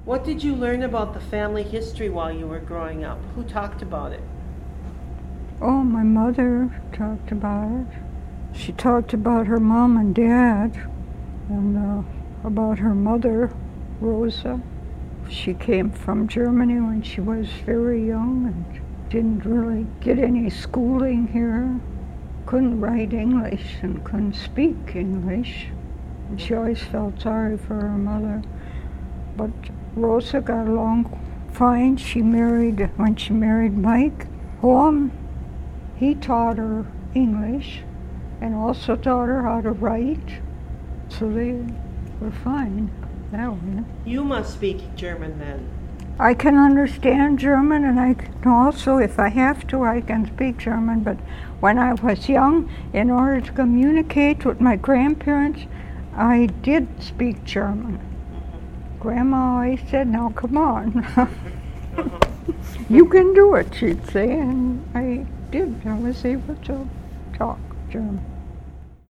What did you learn about the family history while you were growing up? Who talked about it? Oh, my mother talked about it. She talked about her mom and dad, and about her mother, Rosa. She came from Germany when she was very young and didn't really get any schooling here. Couldn't write English and couldn't speak English. And she always felt sorry for her mother. But Rosa got along fine. When she married Mike Holm, he taught her English and also taught her how to write. So they were fine that way. You must speak German then. I can understand German, and I can also, if I have to, I can speak German. But when I was young, in order to communicate with my grandparents, I did speak German. Grandma always said, "Now come on, you can do it," she'd say, and I did. I was able to talk German.